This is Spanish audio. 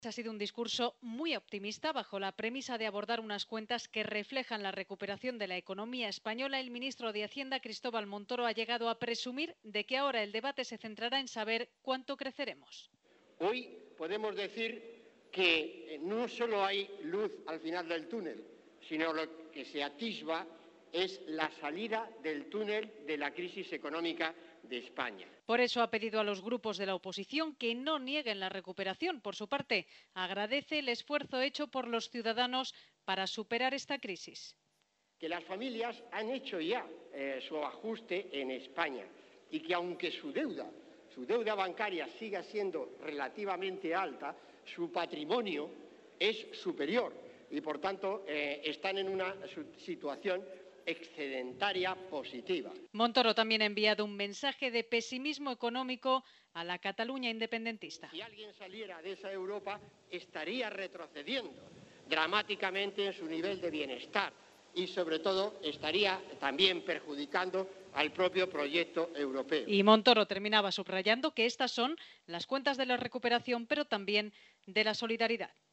Ha sido un discurso muy optimista bajo la premisa de abordar unas cuentas que reflejan la recuperación de la economía española. El ministro de Hacienda, Cristóbal Montoro, ha llegado a presumir de que ahora el debate se centrará en saber cuánto creceremos. Hoy podemos decir que no solo hay luz al final del túnel, sino lo que se atisba es la salida del túnel de la crisis económica de España. Por eso ha pedido a los grupos de la oposición que no nieguen la recuperación. Por su parte, agradece el esfuerzo hecho por los ciudadanos para superar esta crisis. Que las familias han hecho ya su ajuste en España y que aunque su deuda bancaria siga siendo relativamente alta, su patrimonio es superior y, por tanto, están en una situación excedentaria positiva. Montoro también ha enviado un mensaje de pesimismo económico a la Cataluña independentista. Si alguien saliera de esa Europa, estaría retrocediendo dramáticamente en su nivel de bienestar y, sobre todo, estaría también perjudicando al propio proyecto europeo. Y Montoro terminaba subrayando que estas son las cuentas de la recuperación, pero también de la solidaridad.